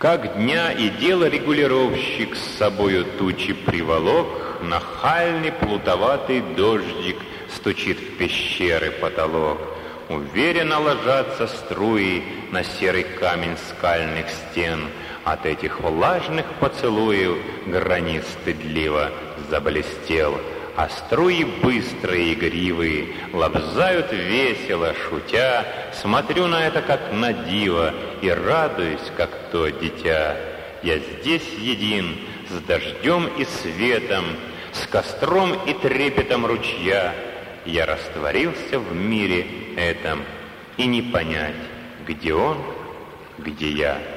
Как дня и дело регулировщик с собою тучи приволок, нахальный плутоватый дождик стучит в пещеры потолок. Уверенно ложатся струи на серый камень скальных стен. От этих влажных поцелуев гранит стыдливо заблестел. А струи быстрые и игривые лобзают весело, шутя. Смотрю на это, как на диво, и радуюсь, как то дитя. Я здесь един, с дождем и светом, с костром и трепетом ручья. Я растворился в мире этом, и не понять, где он, где я.